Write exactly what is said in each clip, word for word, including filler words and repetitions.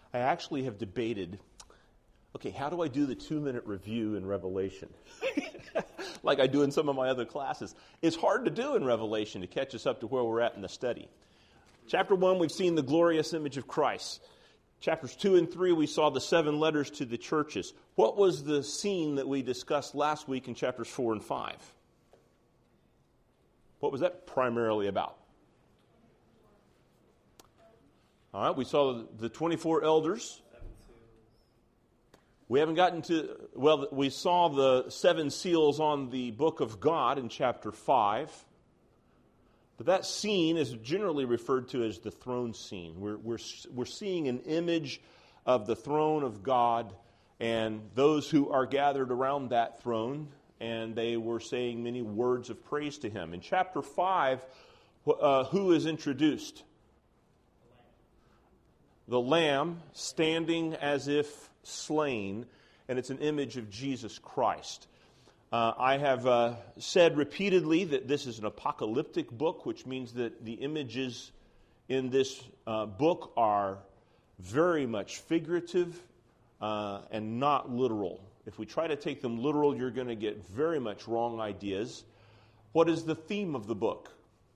I actually have debated, okay, how do I do the two-minute review in Revelation? Like I do in some of my other classes. It's hard to do in Revelation to catch us up to where we're at in the study. Chapter one, we've seen the glorious image of Christ. Chapters two and three, we saw the seven letters to the churches. What was the scene that we discussed last week in chapters four and five? What was that primarily about? All right, we saw the twenty-four elders. We haven't gotten to, well, we saw the seven seals on the book of God in chapter five. But that scene is generally referred to as the throne scene. We're, we're, we're seeing an image of the throne of God and those who are gathered around that throne, and they were saying many words of praise to him. In chapter five, uh, who is introduced? The Lamb standing as if slain, and it's an image of Jesus Christ. Uh, I have uh, said repeatedly that this is an apocalyptic book, which means that the images in this uh, book are very much figurative uh, and not literal. If we try to take them literal, you're going to get very much wrong ideas. What is the theme of the book?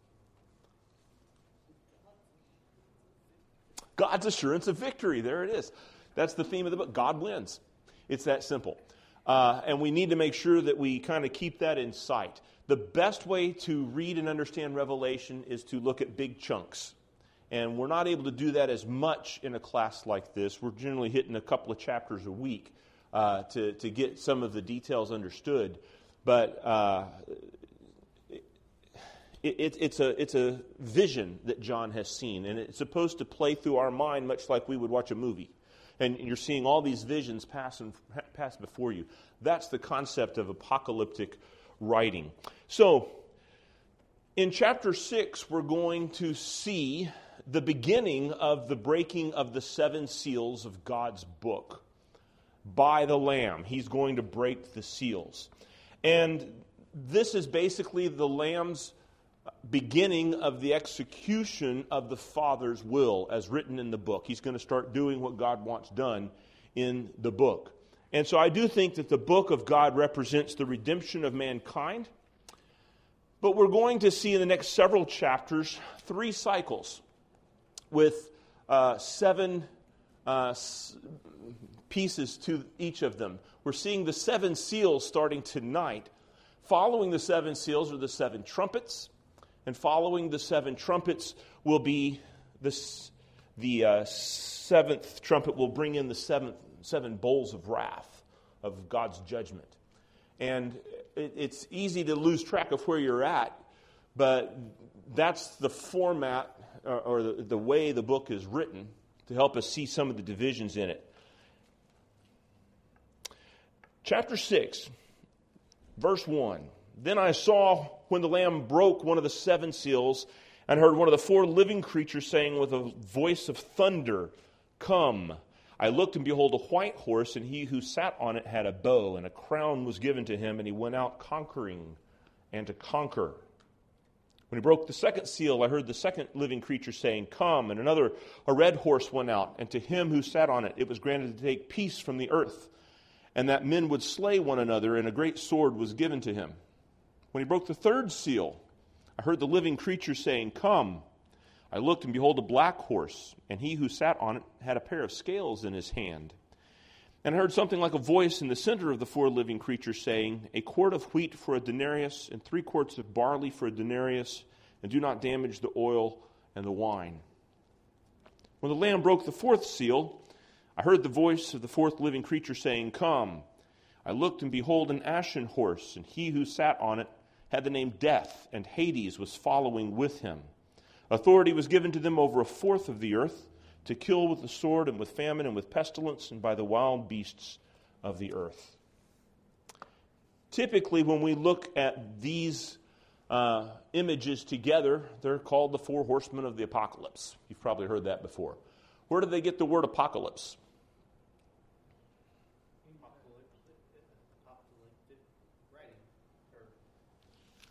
God's assurance of victory. There it is. That's the theme of the book. God wins. It's that simple. Uh, and we need to make sure that we kind of keep that in sight. The best way to read and understand Revelation is to look at big chunks. And we're not able to do that as much in a class like this. We're generally hitting a couple of chapters a week uh, to, to get some of the details understood. But uh, it, it, it's a, it's a vision that John has seen. And it's supposed to play through our mind much like we would watch a movie. And you're seeing all these visions pass, and, pass before you. That's the concept of apocalyptic writing. So, in chapter six, we're going to see the beginning of the breaking of the seven seals of God's book by the Lamb. He's going to break the seals. And this is basically the Lamb's beginning of the execution of the Father's will as written in the book. He's going to start doing what God wants done in the book. And so I do think that the book of God represents the redemption of mankind. But we're going to see in the next several chapters three cycles with uh, seven uh, s- pieces to each of them. We're seeing the seven seals starting tonight. Following the seven seals are the seven trumpets. And following the seven trumpets will be this, the uh, seventh trumpet will bring in the seventh, seven bowls of wrath, of God's judgment. And it, it's easy to lose track of where you're at, but that's the format or, or the, the way the book is written to help us see some of the divisions in it. Chapter six, verse one. Then I saw when the Lamb broke one of the seven seals and heard one of the four living creatures saying with a voice of thunder, "Come." I looked, and behold, a white horse, and he who sat on it had a bow, and a crown was given to him, and he went out conquering and to conquer. When he broke the second seal, I heard the second living creature saying, "Come." And another, a red horse, went out, and to him who sat on it, it was granted to take peace from the earth, and that men would slay one another, and a great sword was given to him. When he broke the third seal, I heard the living creature saying, "Come." I looked, and behold, a black horse, and he who sat on it had a pair of scales in his hand. And I heard something like a voice in the center of the four living creatures saying, "A quart of wheat for a denarius, and three quarts of barley for a denarius, and do not damage the oil and the wine." When the Lamb broke the fourth seal, I heard the voice of the fourth living creature saying, "Come." I looked, and behold, an ashen horse, and he who sat on it had the name Death, and Hades was following with him. Authority was given to them over a fourth of the earth, to kill with the sword and with famine and with pestilence and by the wild beasts of the earth. Typically, when we look at these uh, images together, they're called the four horsemen of the apocalypse. You've probably heard that before. Where did they get the word apocalypse?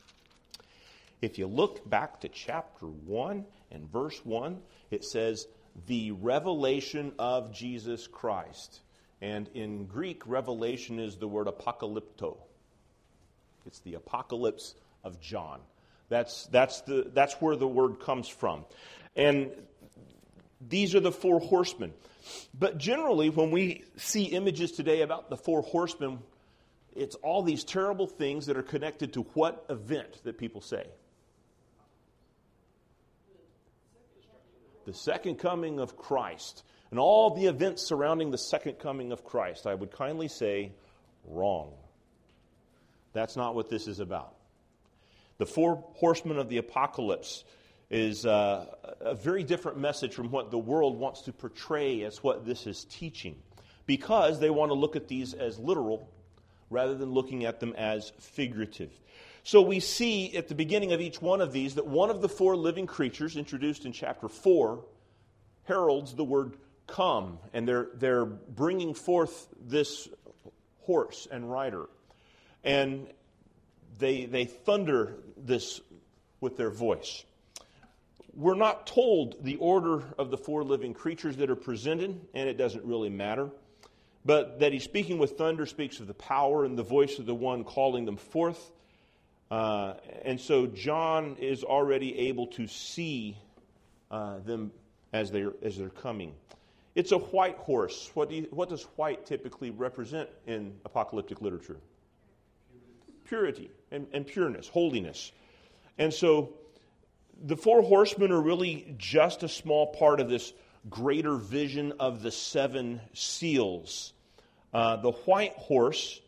If you look back to chapter one and verse one, it says the revelation of Jesus Christ. And in Greek, revelation is the word apocalypto. It's the apocalypse of John. That's, that's, the, that's where the word comes from. And these are the four horsemen. But generally, when we see images today about the four horsemen, it's all these terrible things that are connected to what event that people say? The second coming of Christ. And all the events surrounding the second coming of Christ. I would kindly say, wrong. That's not what this is about. The four horsemen of the apocalypse is uh, a very different message from what the world wants to portray as what this is teaching, because they want to look at these as literal rather than looking at them as figurative. So we see at the beginning of each one of these that one of the four living creatures introduced in chapter four heralds the word come, and they're, they're bringing forth this horse and rider. And they, they thunder this with their voice. We're not told the order of the four living creatures that are presented, and it doesn't really matter. But that he's speaking with thunder speaks of the power and the voice of the one calling them forth. Uh, and so John is already able to see uh, them as they're, as they're coming. It's a white horse. What, do you, what does white typically represent in apocalyptic literature? Purity and, and pureness, holiness. And so the four horsemen are really just a small part of this greater vision of the seven seals. Uh, the white horse,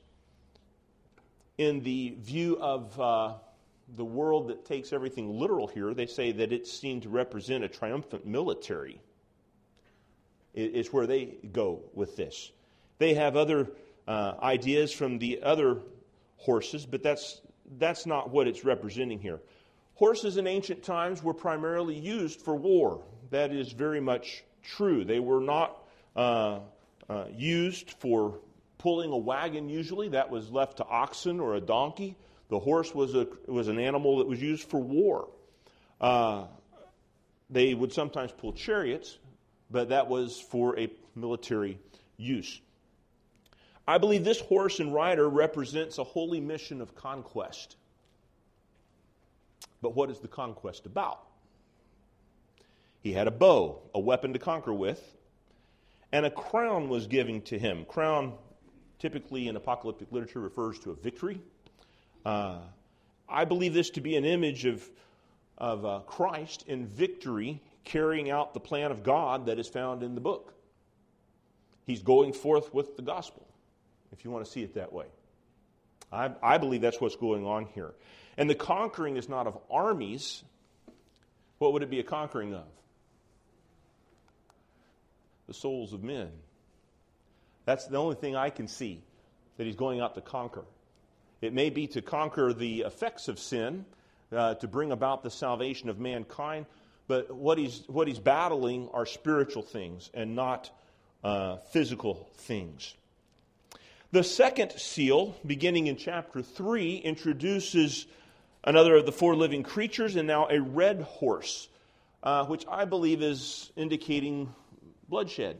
in the view of uh, the world that takes everything literal here, they say that it's seen to represent a triumphant military. It's where they go with this. They have other uh, ideas from the other horses, but that's that's not what it's representing here. Horses in ancient times were primarily used for war. That is very much true. They were not uh, uh, used for pulling a wagon usually. That was left to oxen or a donkey. The horse was a was an animal that was used for war. Uh, they would sometimes pull chariots, but that was for a military use. I believe this horse and rider represents a holy mission of conquest. But what is the conquest about? He had a bow, a weapon to conquer with, and a crown was given to him. Crown, typically in apocalyptic literature, refers to a victory. Uh, I believe this to be an image of, of uh, Christ in victory, carrying out the plan of God that is found in the book. He's going forth with the gospel, if you want to see it that way. I, I believe that's what's going on here. And the conquering is not of armies. What would it be a conquering of? The souls of men. That's the only thing I can see that he's going out to conquer. It may be to conquer the effects of sin, uh, to bring about the salvation of mankind, but what he's what he's battling are spiritual things and not uh, physical things. The second seal, beginning in chapter three, introduces another of the four living creatures, and now a red horse, uh, which I believe is indicating bloodshed.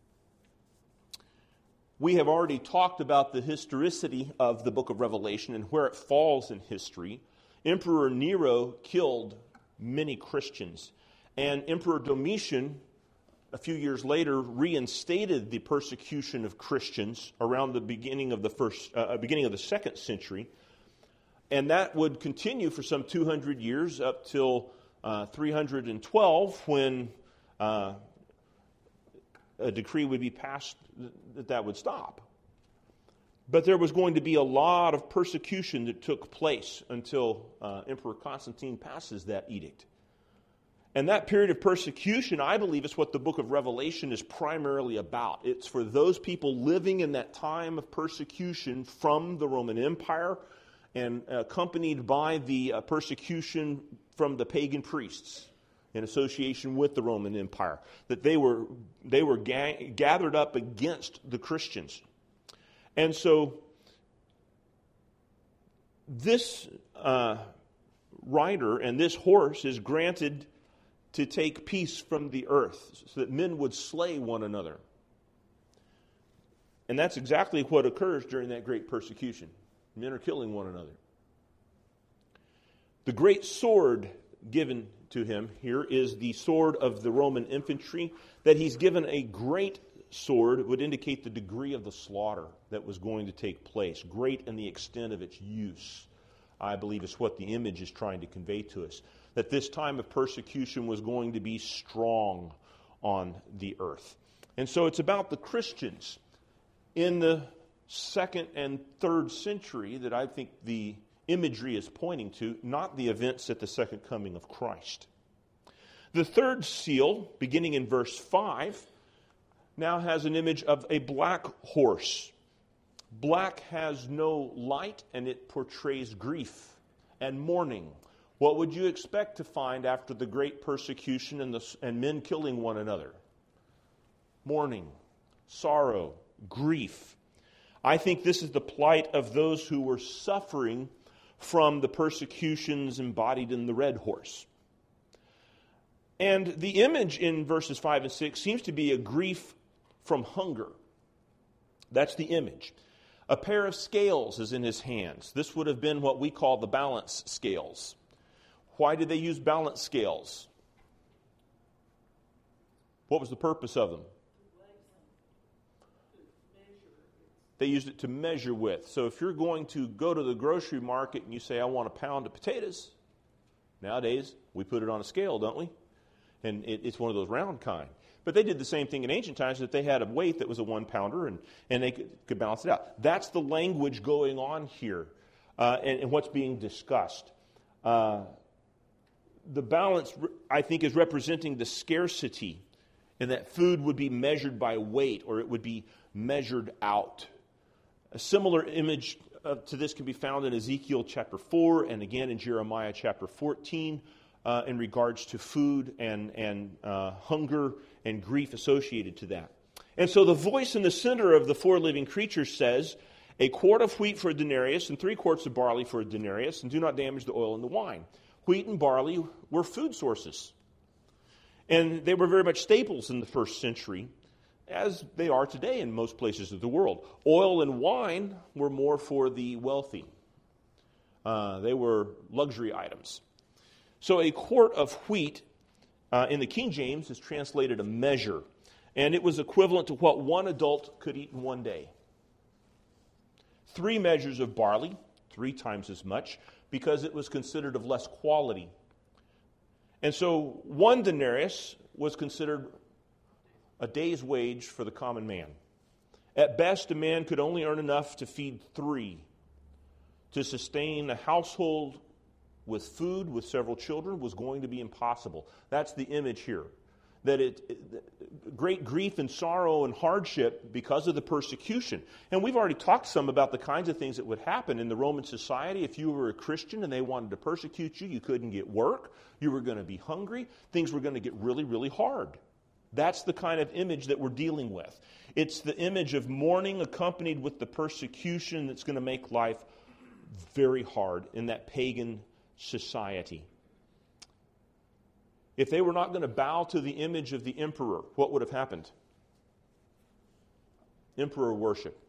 We have already talked about the historicity of the book of Revelation and where it falls in history. Emperor Nero killed many Christians, and Emperor Domitian, a few years later, reinstated the persecution of Christians around the beginning of the first, uh, beginning of the second century, and that would continue for some two hundred years up till uh, three hundred twelve, when uh, a decree would be passed that that would stop. But there was going to be a lot of persecution that took place until uh, Emperor Constantine passes that edict. And that period of persecution, I believe, is what the book of Revelation is primarily about. It's for those people living in that time of persecution from the Roman Empire and accompanied by the uh, persecution from the pagan priests in association with the Roman Empire, that they were they were ga- gathered up against the Christians. And so this uh, rider and this horse is granted to take peace from the earth, so that men would slay one another. And that's exactly what occurs during that great persecution. Men are killing one another. The great sword given to him here is the sword of the Roman infantry. That he's given a great sword would indicate the degree of the slaughter that was going to take place. Great in the extent of its use, I believe, is what the image is trying to convey to us. That this time of persecution was going to be strong on the earth. And so it's about the Christians in the second and third century that I think the imagery is pointing to, not the events at the second coming of Christ. The third seal, beginning in verse five, now has an image of a black horse. Black has no light, and it portrays grief and mourning. What would you expect to find after the great persecution and, the, and men killing one another? Mourning, sorrow, grief. I think this is the plight of those who were suffering from the persecutions embodied in the red horse. And the image in verses five and six seems to be a grief from hunger. That's the image. A pair of scales is in his hands. This would have been what we call the balance scales. Why did they use balance scales? What was the purpose of them? They used it to measure with. So if you're going to go to the grocery market and you say, I want a pound of potatoes, nowadays we put it on a scale, don't we? And it, it's one of those round kind. But they did the same thing in ancient times, that they had a weight that was a one pounder and, and they could, could balance it out. That's the language going on here uh, and, and what's being discussed. Uh, the balance, I think, is representing the scarcity, and that food would be measured by weight, or it would be measured out. A similar image uh, to this can be found in Ezekiel chapter four and again in Jeremiah chapter fourteen uh, in regards to food and, and uh, hunger and grief associated to that. And so the voice in the center of the four living creatures says, a quart of wheat for a denarius and three quarts of barley for a denarius, and do not damage the oil and the wine. Wheat and barley were food sources. And they were very much staples in the first century, as they are today in most places of the world. Oil and wine were more for the wealthy. Uh, they were luxury items. So a quart of wheat uh, in the King James is translated a measure, and it was equivalent to what one adult could eat in one day. Three measures of barley, three times as much, because it was considered of less quality. And so one denarius was considered a day's wage for the common man. At best, a man could only earn enough to feed three. To sustain a household with food, with several children, was going to be impossible. That's the image here. That it, it great grief and sorrow and hardship because of the persecution. And we've already talked some about the kinds of things that would happen in the Roman society. If you were a Christian and they wanted to persecute you, you couldn't get work, you were going to be hungry, things were going to get really, really hard. That's the kind of image that we're dealing with. It's the image of mourning accompanied with the persecution that's going to make life very hard in that pagan society. If they were not going to bow to the image of the emperor, what would have happened? Emperor worship.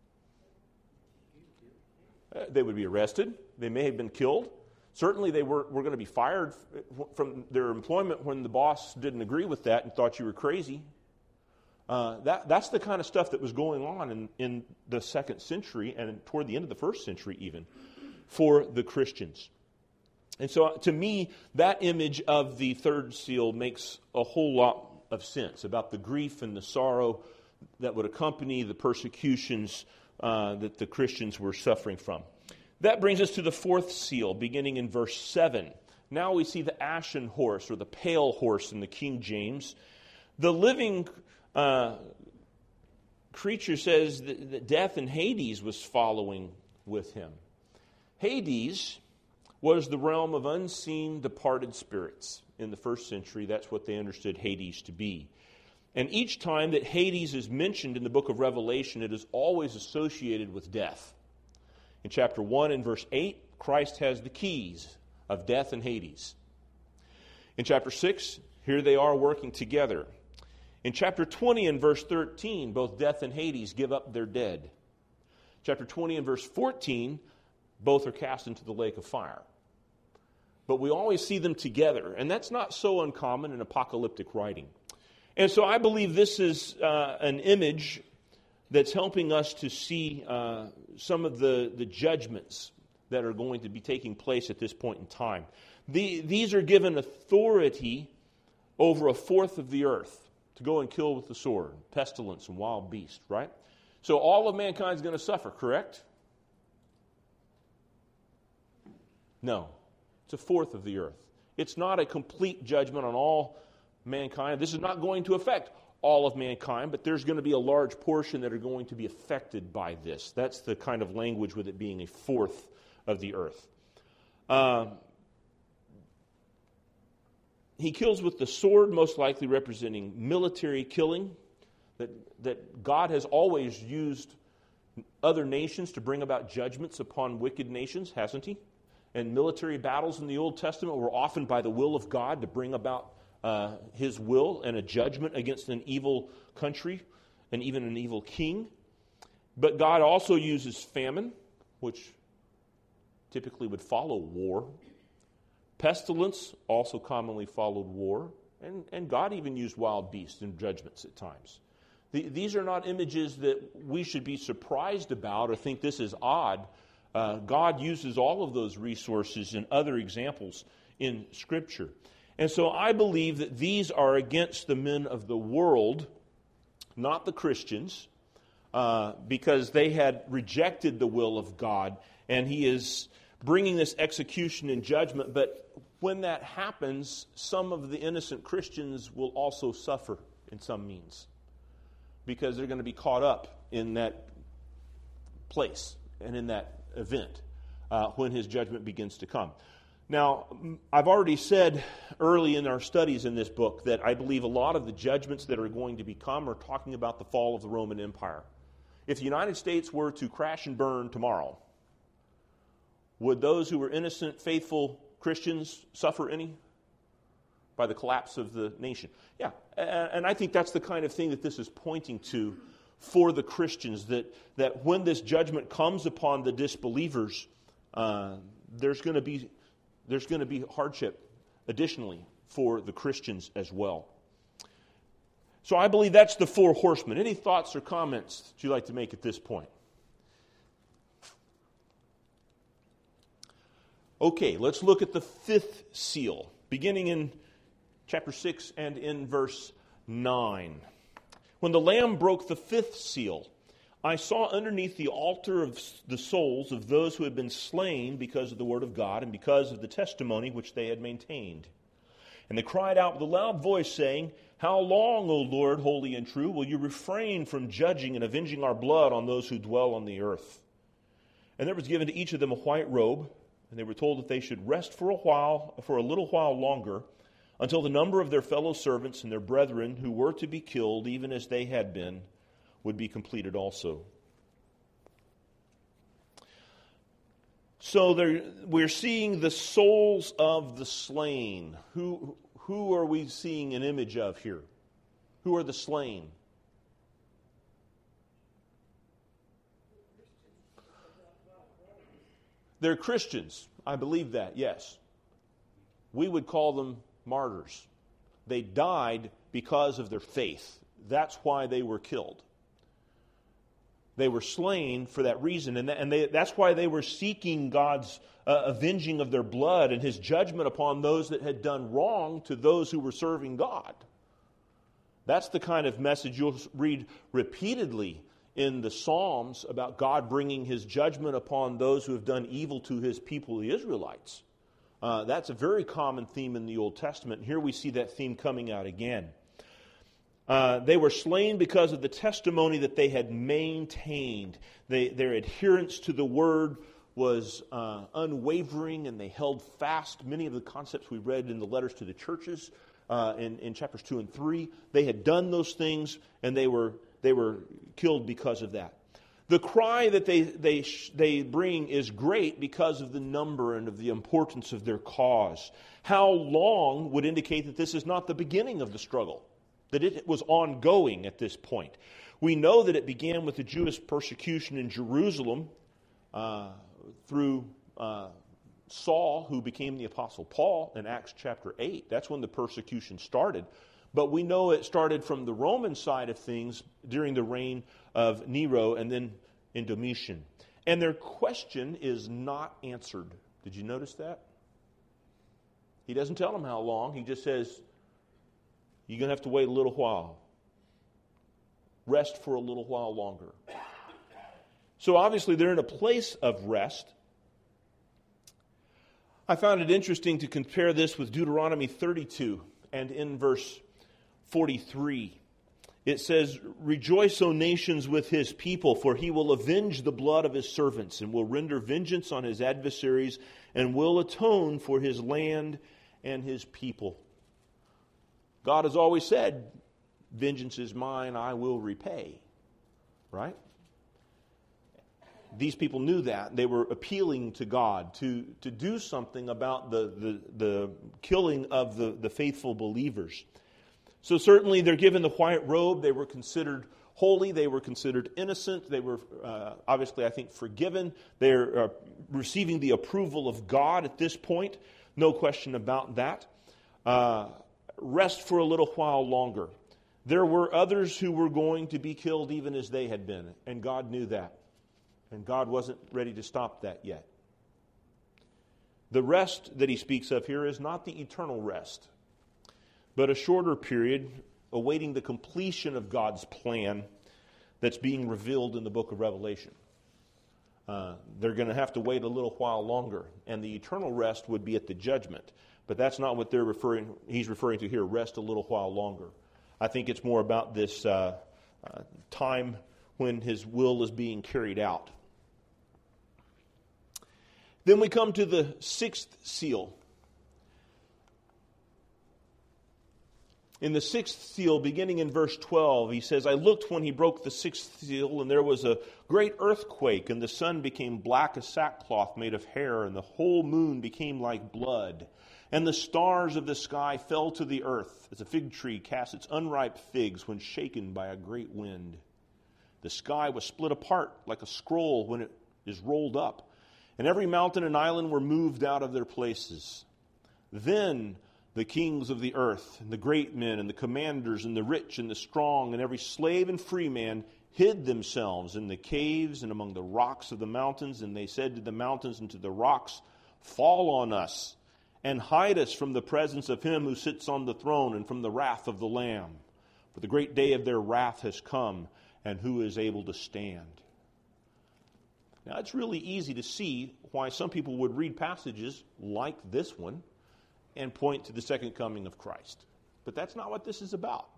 Uh, they would be arrested. They may have been killed. Certainly they were, were going to be fired from their employment when the boss didn't agree with that and thought you were crazy. Uh, that, that's the kind of stuff that was going on in, in the second century and toward the end of the first century even for the Christians. And so to me, that image of the third seal makes a whole lot of sense about the grief and the sorrow that would accompany the persecutions uh, that the Christians were suffering from. That brings us to the fourth seal, beginning in verse seven. Now we see the ashen horse, or the pale horse in the King James. The living uh, creature says that, that death and Hades was following with him. Hades was the realm of unseen departed spirits. In the first century, that's what they understood Hades to be. And each time that Hades is mentioned in the book of Revelation, it is always associated with death. In chapter one and verse eight, Christ has the keys of death and Hades. In chapter six, Here they are working together. In chapter twenty and verse thirteen, both death and Hades give up their dead. Chapter twenty and verse fourteen, both are cast into the lake of fire. But we always see them together, and that's not so uncommon in apocalyptic writing. And so I believe this is uh, an image that's helping us to see uh, some of the, the judgments that are going to be taking place at this point in time. The, these are given authority over a fourth of the earth to go and kill with the sword, pestilence, and wild beast, right? So all of mankind is going to suffer, correct? No. It's a fourth of the earth. It's not a complete judgment on all mankind. This is not going to affect all of mankind, but there's going to be a large portion that are going to be affected by this. That's the kind of language with it being a fourth of the earth. Um, he kills with the sword, most likely representing military killing, that, that God has always used other nations to bring about judgments upon wicked nations, hasn't he? And military battles in the Old Testament were often by the will of God to bring about uh, his will and a judgment against an evil country and even an evil king. But God also uses famine, which typically would follow war. Pestilence also commonly followed war. And, and God even used wild beasts in judgments at times. The, these are not images that we should be surprised about or think this is odd. Uh, God uses all of those resources and other examples in Scripture. And so I believe that these are against the men of the world, not the Christians, uh, because they had rejected the will of God, and he is bringing this execution and judgment. But when that happens, some of the innocent Christians will also suffer in some means, because they're going to be caught up in that place and in that event uh, when his judgment begins to come. Now, I've already said early in our studies in this book that I believe a lot of the judgments that are going to become are talking about the fall of the Roman Empire. If the United States were to crash and burn tomorrow, would those who were innocent, faithful Christians suffer any by the collapse of the nation? Yeah, and I think that's the kind of thing that this is pointing to for the Christians, that, that when this judgment comes upon the disbelievers, uh, there's going to be there's going to be hardship additionally for the Christians as well. So I believe that's the four horsemen. Any thoughts or comments that you'd like to make at this point? Okay, let's look at the fifth seal, beginning in chapter six and in verse nine. When the Lamb broke the fifth seal, I saw underneath the altar of the souls of those who had been slain because of the word of God and because of the testimony which they had maintained. And they cried out with a loud voice, saying, How long, O Lord, holy and true, will you refrain from judging and avenging our blood on those who dwell on the earth? And there was given to each of them a white robe, and they were told that they should rest for a while, for a little while longer, until the number of their fellow servants and their brethren who were to be killed, even as they had been, would be completed also. So there, we're seeing the souls of the slain. Who, who are we seeing an image of here? Who are the slain? They're Christians. I believe that, yes. We would call them martyrs. They died because of their faith. That's why they were killed. They were slain for that reason, and, that, and they, that's why they were seeking God's uh, avenging of their blood and his judgment upon those that had done wrong to those who were serving God. That's the kind of message you'll read repeatedly in the Psalms about God bringing his judgment upon those who have done evil to his people, the Israelites. Uh, that's a very common theme in the Old Testament. Here we see that theme coming out again. Uh, they were slain because of the testimony that they had maintained. They, their adherence to the word was uh, unwavering, and they held fast many of the concepts we read in the letters to the churches uh, in, in chapters two and three. They had done those things, and they were they were killed because of that. The cry that they, they, they bring is great because of the number and of the importance of their cause. How long would indicate that this is not the beginning of the struggle, that it was ongoing at this point. We know that it began with the Jewish persecution in Jerusalem uh, through uh, Saul, who became the Apostle Paul in Acts chapter eight. That's when the persecution started. But we know it started from the Roman side of things during the reign of Nero and then in Domitian. And their question is not answered. Did you notice that? He doesn't tell them how long. He just says, you're going to have to wait a little while. Rest for a little while longer. So obviously they're in a place of rest. I found it interesting to compare this with Deuteronomy thirty-two, and in verse forty-three, it says, "Rejoice, O nations, with his people, for he will avenge the blood of his servants, and will render vengeance on his adversaries, and will atone for his land and his people." God has always said, vengeance is mine, I will repay. Right? These people knew that. They were appealing to God to, to do something about the, the, the killing of the, the faithful believers. So certainly they're given the white robe. They were considered holy. They were considered innocent. They were uh, obviously, I think, forgiven. They're uh, receiving the approval of God at this point. No question about that. Uh, rest for a little while longer. There were others who were going to be killed even as they had been, and God knew that. And God wasn't ready to stop that yet. The rest that he speaks of here is not the eternal rest, but a shorter period awaiting the completion of God's plan that's being revealed in the book of Revelation. Uh, they're going to have to wait a little while longer, and the eternal rest would be at the judgment. But that's not what they're referring. He's referring to here. Rest a little while longer. I think it's more about this uh, uh, time when his will is being carried out. Then we come to the sixth seal. In the sixth seal, beginning in verse twelve, he says, "I looked when he broke the sixth seal, and there was a great earthquake, and the sun became black as sackcloth made of hair, and the whole moon became like blood. And the stars of the sky fell to the earth, as a fig tree casts its unripe figs when shaken by a great wind. The sky was split apart like a scroll when it is rolled up, and every mountain and island were moved out of their places. Then the kings of the earth, and the great men, and the commanders, and the rich, and the strong, and every slave and free man hid themselves in the caves and among the rocks of the mountains. And they said to the mountains and to the rocks, 'Fall on us, and hide us from the presence of him who sits on the throne and from the wrath of the Lamb. For the great day of their wrath has come, and who is able to stand?'" Now, it's really easy to see why some people would read passages like this one and point to the second coming of Christ. But that's not what this is about.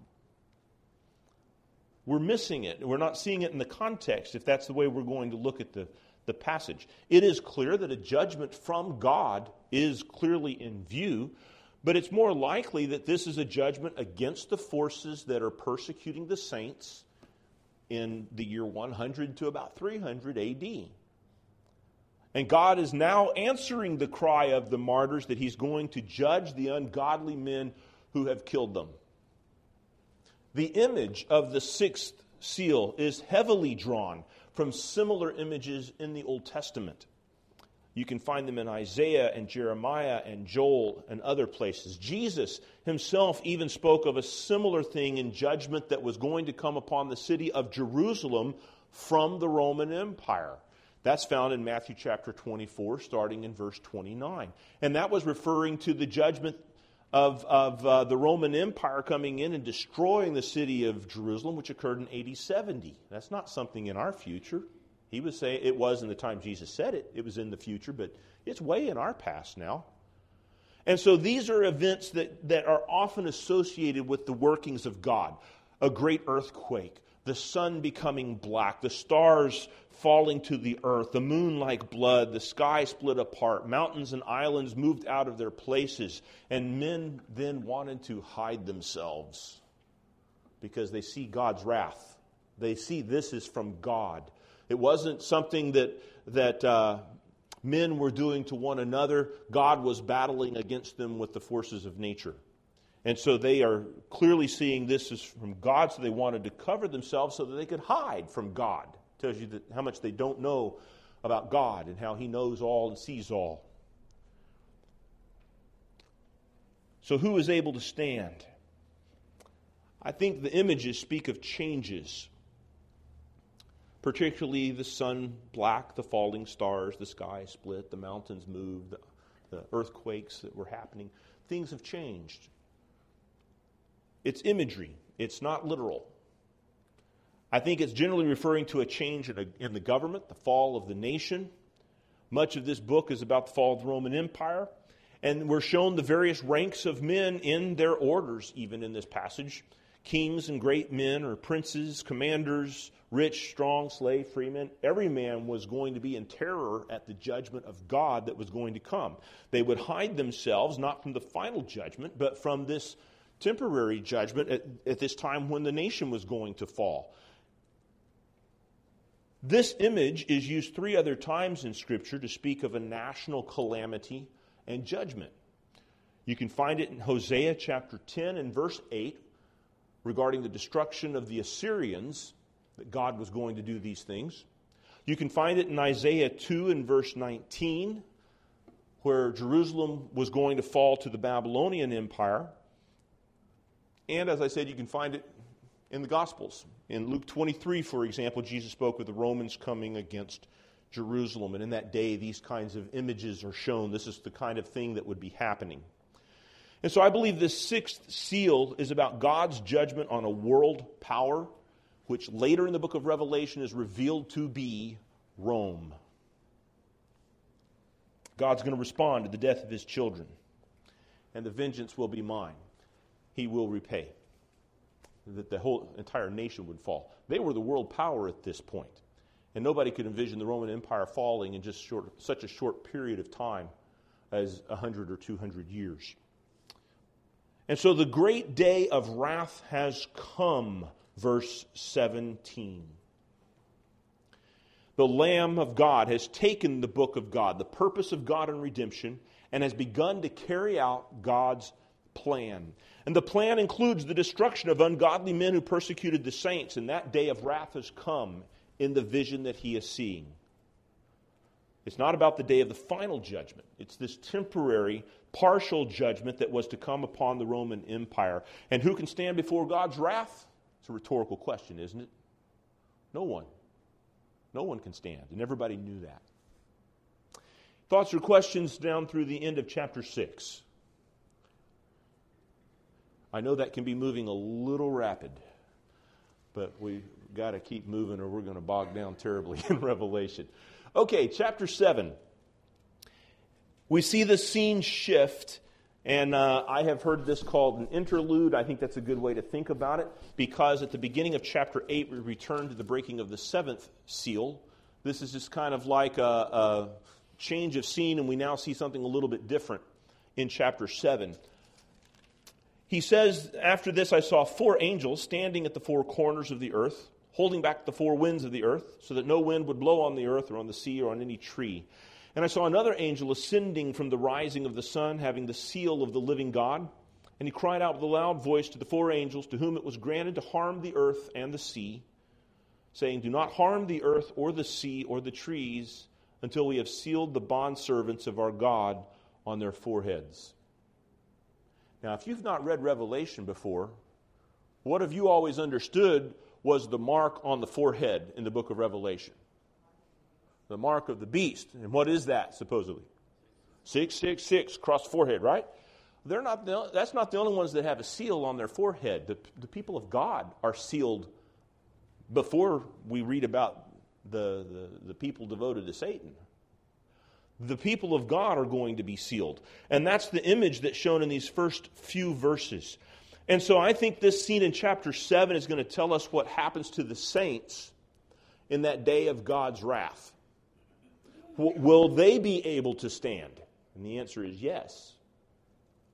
We're missing it. We're not seeing it in the context if that's the way we're going to look at the, the passage. It is clear that a judgment from God is clearly in view, but it's more likely that this is a judgment against the forces that are persecuting the saints in the year one hundred to about three hundred A D. And God is now answering the cry of the martyrs that he's going to judge the ungodly men who have killed them. The image of the sixth seal is heavily drawn from similar images in the Old Testament. You can find them in Isaiah and Jeremiah and Joel and other places. Jesus himself even spoke of a similar thing in judgment that was going to come upon the city of Jerusalem from the Roman Empire. That's found in Matthew chapter twenty-four, starting in verse twenty-nine. And that was referring to the judgment of, of uh, the Roman Empire coming in and destroying the city of Jerusalem, which occurred in A D seventy. That's not something in our future. He was saying it was in the time Jesus said it. It was in the future, but it's way in our past now. And so these are events that, that are often associated with the workings of God. A great earthquake, the sun becoming black, the stars falling to the earth, the moon like blood, the sky split apart, mountains and islands moved out of their places, and men then wanted to hide themselves because they see God's wrath They see this is from God. It wasn't something that, that uh, men were doing to one another. God was battling against them with the forces of nature. And so they are clearly seeing this is from God, so they wanted to cover themselves so that they could hide from God. It tells you that how much they don't know about God and how He knows all and sees all. So who is able to stand? I think the images speak of changes, particularly the sun black, the falling stars, the sky split, the mountains moved, the, the earthquakes that were happening. Things have changed. It's imagery. It's not literal. I think it's generally referring to a change in, a, in the government, the fall of the nation. Much of this book is about the fall of the Roman Empire. And we're shown the various ranks of men in their orders, even in this passage. Kings and great men, or princes, commanders, rich, strong, slave, freemen. Every man was going to be in terror at the judgment of God that was going to come. They would hide themselves, not from the final judgment, but from this temporary judgment at, at this time when the nation was going to fall. This image is used three other times in Scripture to speak of a national calamity and judgment. You can find it in Hosea chapter ten and verse eight regarding the destruction of the Assyrians, that God was going to do these things. You can find it in Isaiah two and verse nineteen, where Jerusalem was going to fall to the Babylonian Empire. And as I said, you can find it in the Gospels. In Luke twenty-three, for example, Jesus spoke of the Romans coming against Jerusalem. And in that day, these kinds of images are shown. This is the kind of thing that would be happening. And so I believe this sixth seal is about God's judgment on a world power, which later in the book of Revelation is revealed to be Rome. God's going to respond to the death of His children. And the vengeance will be mine. He will repay. That the whole entire nation would fall. They were the world power at this point. And nobody could envision the Roman Empire falling in just short, such a short period of time as one hundred or two hundred years. And so the great day of wrath has come, verse seventeen. The Lamb of God has taken the book of God, the purpose of God in redemption, and has begun to carry out God's plan. And the plan includes the destruction of ungodly men who persecuted the saints, and that day of wrath has come in the vision that he is seeing. It's not about the day of the final judgment. It's this temporary, partial judgment that was to come upon the Roman Empire. And who can stand before God's wrath? It's a rhetorical question, isn't it? No one. No one can stand, and everybody knew that. Thoughts or questions down through the end of chapter six? I know that can be moving a little rapid, but we got to keep moving or we're going to bog down terribly in Revelation. Okay, chapter seven. We see the scene shift, and uh, I have heard this called an interlude. I think that's a good way to think about it, because at the beginning of chapter eight, we return to the breaking of the seventh seal. This is just kind of like a, a change of scene, and we now see something a little bit different in chapter seven. He says, after this I saw four angels standing at the four corners of the earth, holding back the four winds of the earth, so that no wind would blow on the earth or on the sea or on any tree. And I saw another angel ascending from the rising of the sun, having the seal of the living God. And he cried out with a loud voice to the four angels, to whom it was granted to harm the earth and the sea, saying, do not harm the earth or the sea or the trees, until we have sealed the bondservants of our God on their foreheads. Now, if you've not read Revelation before, what have you always understood was the mark on the forehead in the book of Revelation? The mark of the beast. And what is that, supposedly? six six six, cross forehead, right? They're not the, that's not the only ones that have a seal on their forehead. The, the people of God are sealed before we read about the, the, the people devoted to Satan. The people of God are going to be sealed. And that's the image that's shown in these first few verses. And so I think this scene in chapter seven is going to tell us what happens to the saints in that day of God's wrath. W- will they be able to stand? And the answer is yes.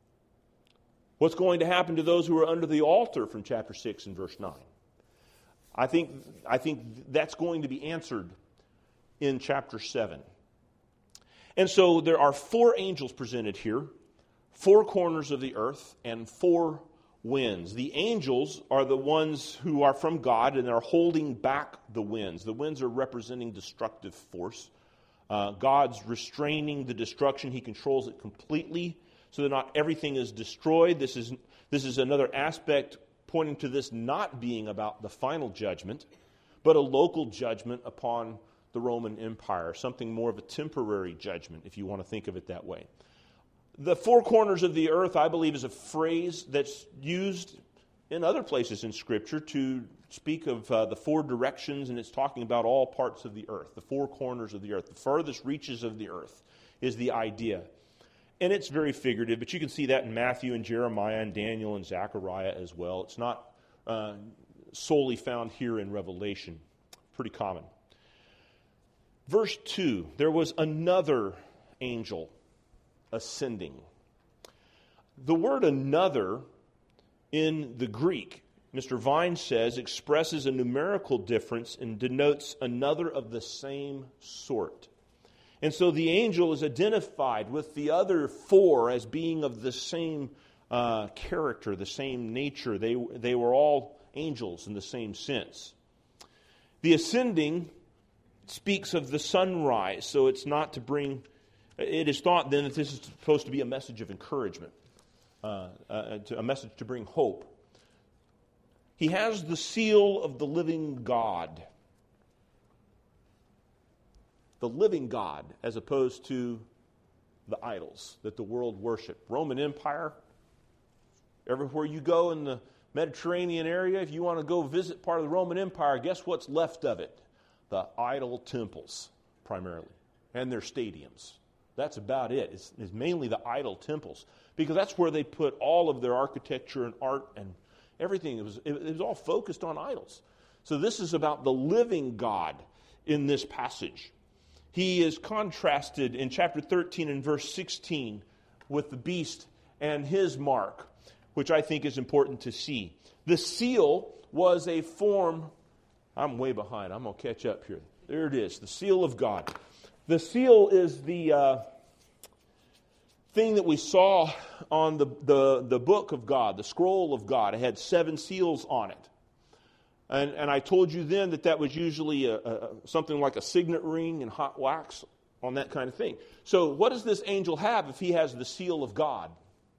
What's going to happen to those who are under the altar from chapter six and verse nine? I think, I think that's going to be answered in chapter seven. And so there are four angels presented here, four corners of the earth, and four winds. The angels are the ones who are from God and are holding back the winds. The winds are representing destructive force. Uh, God's restraining the destruction. He controls it completely so that not everything is destroyed. This is, this is another aspect pointing to this not being about the final judgment, but a local judgment upon the Roman Empire, something more of a temporary judgment, if you want to think of it that way. The four corners of the earth, I believe, is a phrase that's used in other places in Scripture to speak of uh, the four directions, and it's talking about all parts of the earth, the four corners of the earth, the furthest reaches of the earth is the idea. And it's very figurative, but you can see that in Matthew and Jeremiah and Daniel and Zechariah as well. It's not uh, solely found here in Revelation. Pretty common. Verse two, there was another angel ascending. The word another in the Greek, Mister Vine says, expresses a numerical difference and denotes another of the same sort. And so the angel is identified with the other four as being of the same uh, character, the same nature. They, they were all angels in the same sense. The ascending speaks of the sunrise, so it's not to bring, it is thought then that this is supposed to be a message of encouragement, uh, uh, a message to bring hope. He has the seal of the living God. The living God, as opposed to the idols that the world worship. Roman Empire, everywhere you go in the Mediterranean area, if you want to go visit part of the Roman Empire, guess what's left of it? The idol temples, primarily, and their stadiums. That's about it. It's, it's mainly the idol temples, because that's where they put all of their architecture and art and everything. It was, it, it was all focused on idols. So this is about the living God in this passage. He is contrasted in chapter thirteen and verse sixteen with the beast and his mark, which I think is important to see. The seal was a form. I'm way behind. I'm going to catch up here. There it is, the seal of God. The seal is the uh, thing that we saw on the, the, the book of God, the scroll of God. It had seven seals on it. And, and I told you then that that was usually a, a, something like a signet ring and hot wax on that kind of thing. So what does this angel have if he has the seal of God?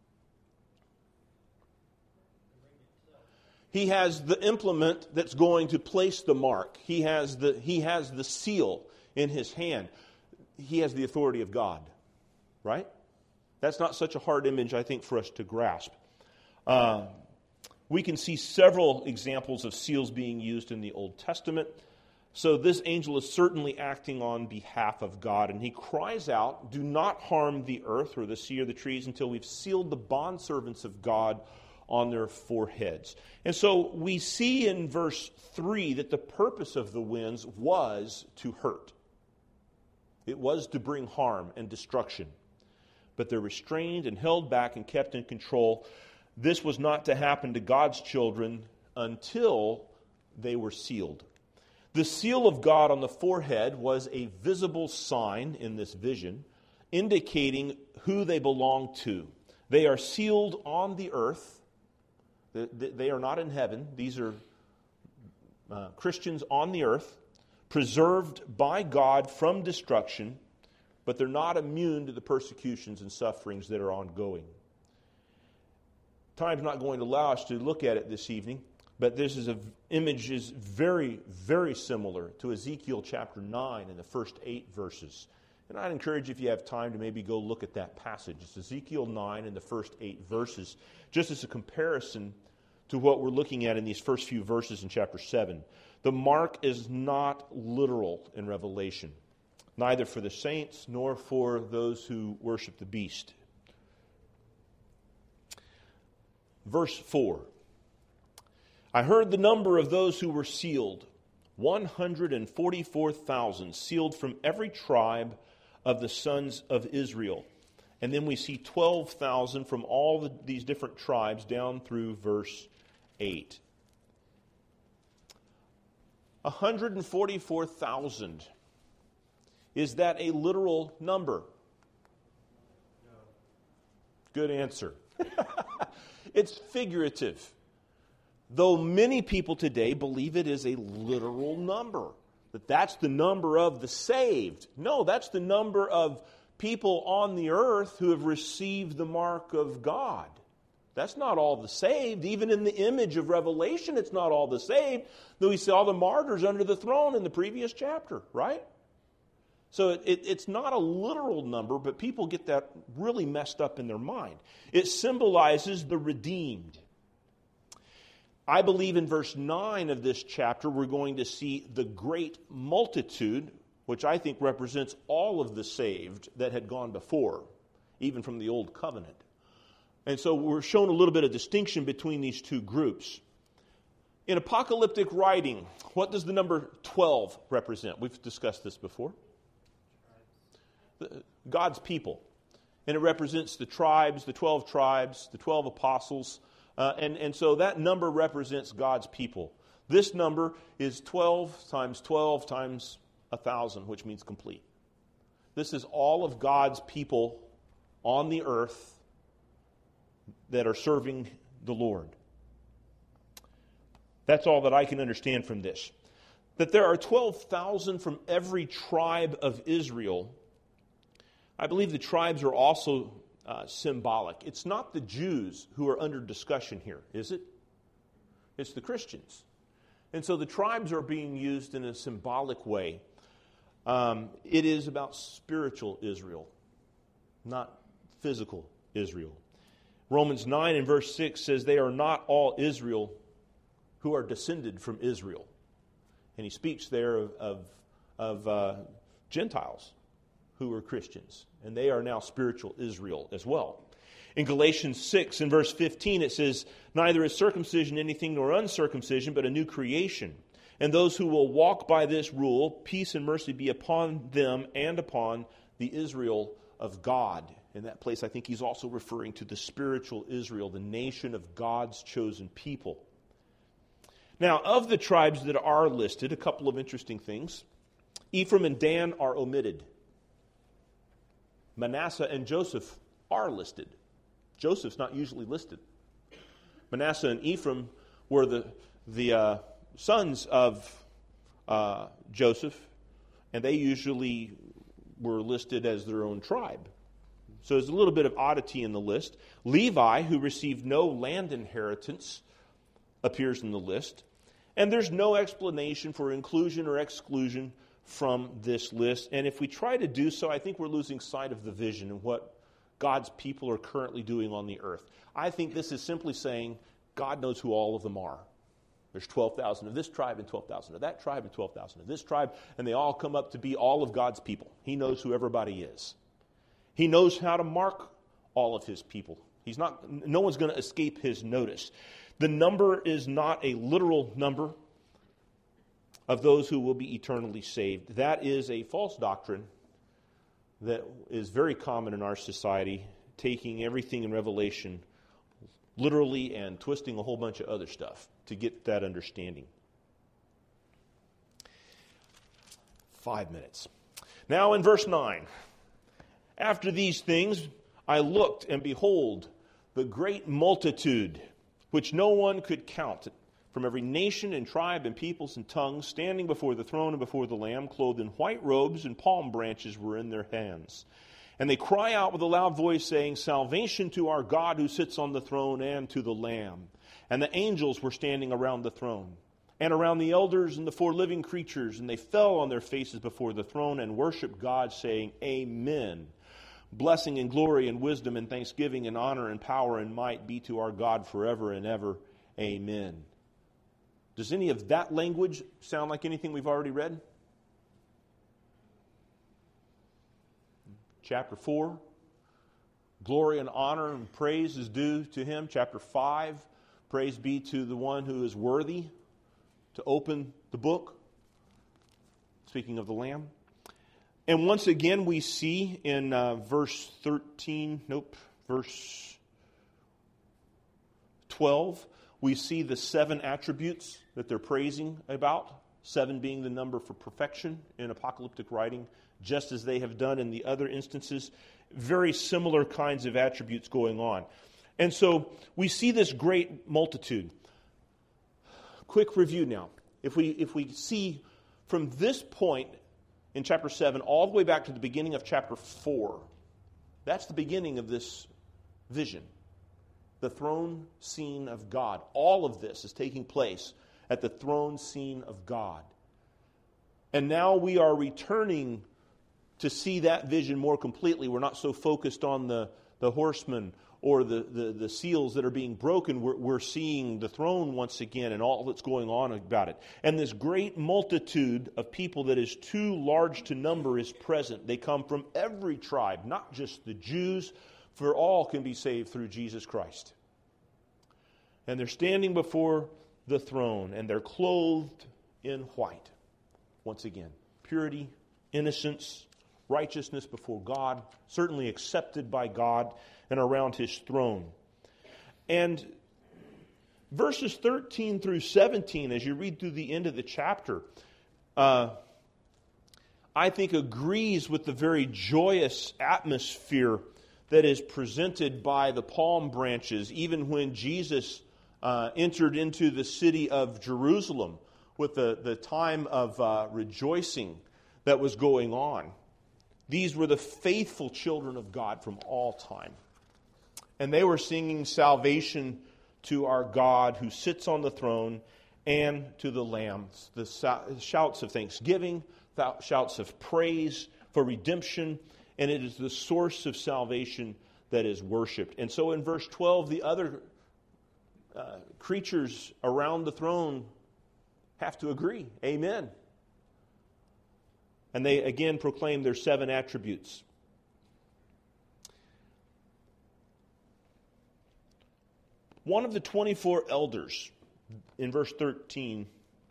He has the implement that's going to place the mark. He has the, he has the seal in his hand. He has the authority of God, right? That's not such a hard image, I think, for us to grasp. Uh, we can see several examples of seals being used in the Old Testament. So this angel is certainly acting on behalf of God, and he cries out, "Do not harm the earth or the sea or the trees until we've sealed the bondservants of God on their foreheads." And so we see in verse three that the purpose of the winds was to hurt. It was to bring harm and destruction. But they're restrained and held back and kept in control. This was not to happen to God's children until they were sealed. The seal of God on the forehead was a visible sign in this vision, indicating who they belong to. They are sealed on the earth. They are not in heaven. These are uh, Christians on the earth, preserved by God from destruction, but they're not immune to the persecutions and sufferings that are ongoing. Time's not going to allow us to look at it this evening, but this is an image is very, very similar to Ezekiel chapter nine in the first eight verses. And I'd encourage you, if you have time, to maybe go look at that passage. It's Ezekiel nine in the first eight verses, just as a comparison to what we're looking at in these first few verses in chapter seven. The mark is not literal in Revelation, neither for the saints nor for those who worship the beast. Verse four. I heard the number of those who were sealed, one hundred forty-four thousand, sealed from every tribe of the sons of Israel. And then we see twelve thousand from all the, these different tribes down through verse eight. one hundred forty-four thousand. Is that a literal number? No. Good answer. It's figurative. Though many people today believe it is a literal number. That that's the number of the saved. No, that's the number of people on the earth who have received the mark of God. That's not all the saved. Even in the image of Revelation, it's not all the saved. Though we saw the martyrs under the throne in the previous chapter, right? So it, it, it's not a literal number, but people get that really messed up in their mind. It symbolizes the redeemed. I believe in verse nine of this chapter, we're going to see the great multitude, which I think represents all of the saved that had gone before, even from the old covenant. And so we're shown a little bit of distinction between these two groups. In apocalyptic writing, what does the number twelve represent? We've discussed this before. God's people. And it represents the tribes, the twelve tribes, the twelve apostles. Uh, and, and so that number represents God's people. This number is twelve times twelve times one thousand, which means complete. This is all of God's people on the earth that are serving the Lord. That's all that I can understand from this. That there are twelve thousand from every tribe of Israel. I believe the tribes are also uh, symbolic. It's not the Jews who are under discussion here, is it? It's the Christians. And so the tribes are being used in a symbolic way. Um, it is about spiritual Israel, not physical Israel. Romans nine and verse six says, they are not all Israel who are descended from Israel. And he speaks there of, of, of uh, Gentiles who are Christians. And they are now spiritual Israel as well. In Galatians six and verse fifteen it says, neither is circumcision anything nor uncircumcision, but a new creation. And those who will walk by this rule, peace and mercy be upon them and upon the Israel of God. In that place, I think he's also referring to the spiritual Israel, the nation of God's chosen people. Now, of the tribes that are listed, a couple of interesting things. Ephraim and Dan are omitted. Manasseh and Joseph are listed. Joseph's not usually listed. Manasseh and Ephraim were the, the uh, sons of uh, Joseph, and they usually were listed as their own tribe. So there's a little bit of oddity in the list. Levi, who received no land inheritance, appears in the list. And there's no explanation for inclusion or exclusion from this list. And if we try to do so, I think we're losing sight of the vision and what God's people are currently doing on the earth. I think this is simply saying God knows who all of them are. There's twelve thousand of this tribe and twelve thousand of that tribe and twelve thousand of this tribe, and they all come up to be all of God's people. He knows who everybody is. He knows how to mark all of his people. He's not. No one's going to escape his notice. The number is not a literal number of those who will be eternally saved. That is a false doctrine that is very common in our society, taking everything in Revelation literally and twisting a whole bunch of other stuff to get that understanding. Five minutes. Now in verse nine. After these things I looked, and behold, the great multitude, which no one could count, from every nation and tribe and peoples and tongues, standing before the throne and before the Lamb, clothed in white robes, and palm branches were in their hands. And they cry out with a loud voice, saying, salvation to our God who sits on the throne and to the Lamb. And the angels were standing around the throne, and around the elders and the four living creatures, and they fell on their faces before the throne and worshiped God, saying, Amen. Blessing and glory and wisdom and thanksgiving and honor and power and might be to our God forever and ever. Amen. Does any of that language sound like anything we've already read? Chapter four, glory and honor and praise is due to him. Chapter five, praise be to the one who is worthy to open the book. Speaking of the Lamb. And once again, we see in uh, verse thirteen, nope, verse twelve, we see the seven attributes that they're praising about. seven being the number for perfection in apocalyptic writing, just as they have done in the other instances. Very similar kinds of attributes going on. And so we see this great multitude. Quick review now. If we if we see from this point in chapter seven all the way back to the beginning of chapter four, that's the beginning of this vision. The throne scene of God. All of this is taking place at the throne scene of God. And now we are returning to see that vision more completely. We're not so focused on the, the horsemen or the, the, the seals that are being broken. We're, we're seeing the throne once again and all that's going on about it. And this great multitude of people that is too large to number is present. They come from every tribe, not just the Jews, for all can be saved through Jesus Christ. And they're standing before the throne, and they're clothed in white. Once again, purity, innocence, righteousness before God, certainly accepted by God, and around His throne. And verses thirteen through seventeen, as you read through the end of the chapter, uh, I think agrees with the very joyous atmosphere that is presented by the palm branches, even when Jesus uh, entered into the city of Jerusalem with the, the time of uh, rejoicing that was going on. These were the faithful children of God from all time. And they were singing salvation to our God who sits on the throne and to the Lamb. The shouts of thanksgiving, shouts of praise for redemption, and it is the source of salvation that is worshipped. And so in verse twelve, the other uh, creatures around the throne have to agree. Amen. And they again proclaim their seven attributes. One of the twenty-four elders, in verse thirteen,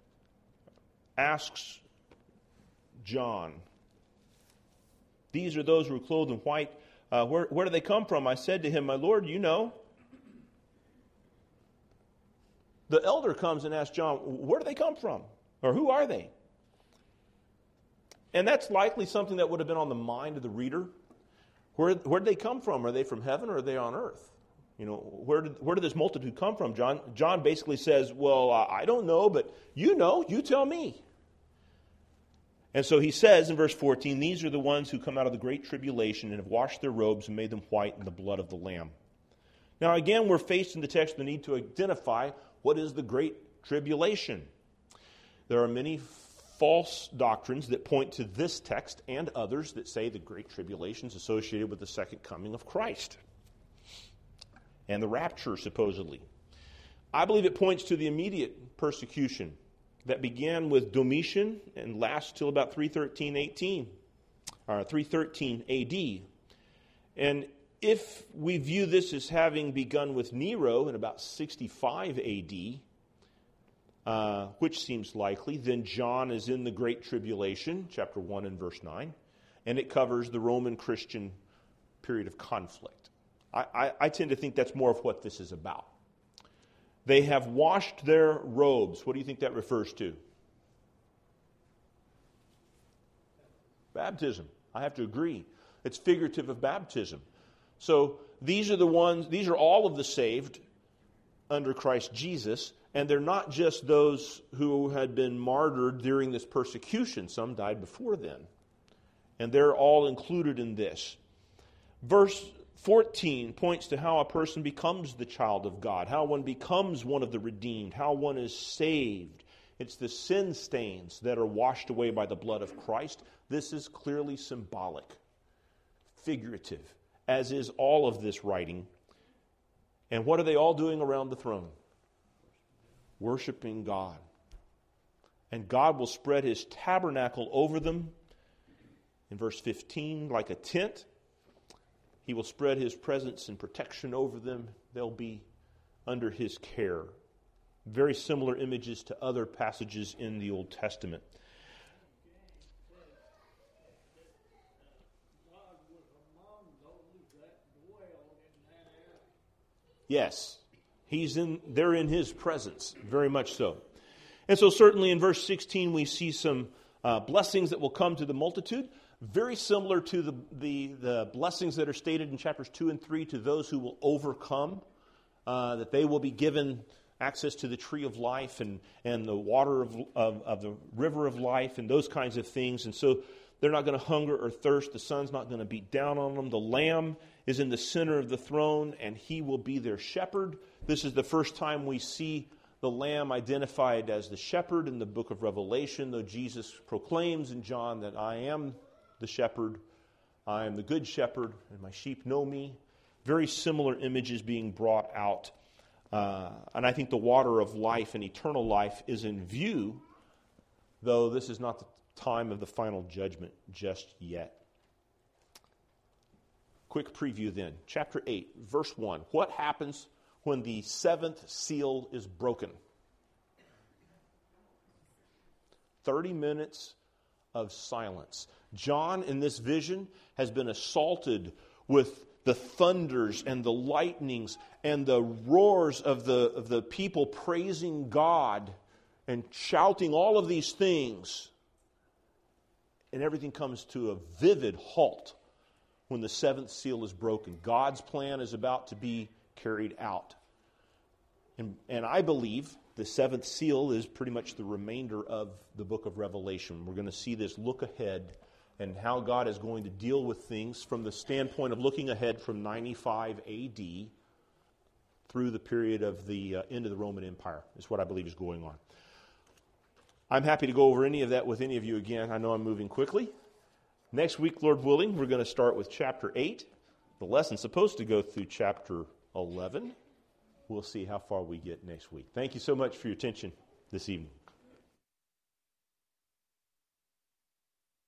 asks John, these are those who are clothed in white. Uh, where, where do they come from? I said to him, my Lord, you know. The elder comes and asks John, where do they come from? Or who are they? And that's likely something that would have been on the mind of the reader. Where, where did they come from? Are they from heaven or are they on earth? You know, where did, where did this multitude come from, John? John basically says, well, uh, I don't know, but you know, you tell me. And so he says in verse fourteen, these are the ones who come out of the great tribulation and have washed their robes and made them white in the blood of the Lamb. Now again, we're faced in the text with the need to identify what is the great tribulation. There are many false doctrines that point to this text and others that say the great tribulation is associated with the second coming of Christ and the rapture, supposedly. I believe it points to the immediate persecution that began with Domitian and lasts till about three thirteen eighteen, or three thirteen A D. And if we view this as having begun with Nero in about sixty-five A D, uh, which seems likely, then John is in the Great Tribulation, chapter one and verse nine, and it covers the Roman Christian period of conflict. I, I, I tend to think that's more of what this is about. They have washed their robes. What do you think that refers to? Baptism. I have to agree. It's figurative of baptism. So these are the ones, these are all of the saved under Christ Jesus, and they're not just those who had been martyred during this persecution. Some died before then. And they're all included in this. Verse fourteen points to how a person becomes the child of God, how one becomes one of the redeemed, how one is saved. It's the sin stains that are washed away by the blood of Christ. This is clearly symbolic, figurative, as is all of this writing. And what are they all doing around the throne? Worshiping God. And God will spread His tabernacle over them. In verse fifteen, like a tent. He will spread His presence and protection over them. They'll be under His care. Very similar images to other passages in the Old Testament. Yes, He's in. They're in His presence, very much so. And so certainly in verse sixteen we see some uh, blessings that will come to the multitude, very similar to the, the, the blessings that are stated in chapters two and three to those who will overcome, uh, that they will be given access to the tree of life and, and the water of, of, of the river of life and those kinds of things. And so they're not going to hunger or thirst. The sun's not going to beat down on them. The Lamb is in the center of the throne, and he will be their shepherd. This is the first time we see the Lamb identified as the shepherd in the book of Revelation, though Jesus proclaims in John that I am the shepherd, I am the good shepherd, and my sheep know me. Very similar images being brought out. Uh, and I think the water of life and eternal life is in view, though this is not the time of the final judgment just yet. Quick preview then. Chapter eight, verse one. What happens when the seventh seal is broken? thirty minutes of silence. John, in this vision, has been assaulted with the thunders and the lightnings and the roars of the, of the people praising God and shouting all of these things. And everything comes to a vivid halt when the seventh seal is broken. God's plan is about to be carried out. And, and I believe the seventh seal is pretty much the remainder of the book of Revelation. We're going to see this look ahead and how God is going to deal with things from the standpoint of looking ahead from ninety-five A D through the period of the uh, end of the Roman Empire, is what I believe is going on. I'm happy to go over any of that with any of you again. I know I'm moving quickly. Next week, Lord willing, we're going to start with chapter eight. The lesson's supposed to go through chapter eleven. We'll see how far we get next week. Thank you so much for your attention this evening.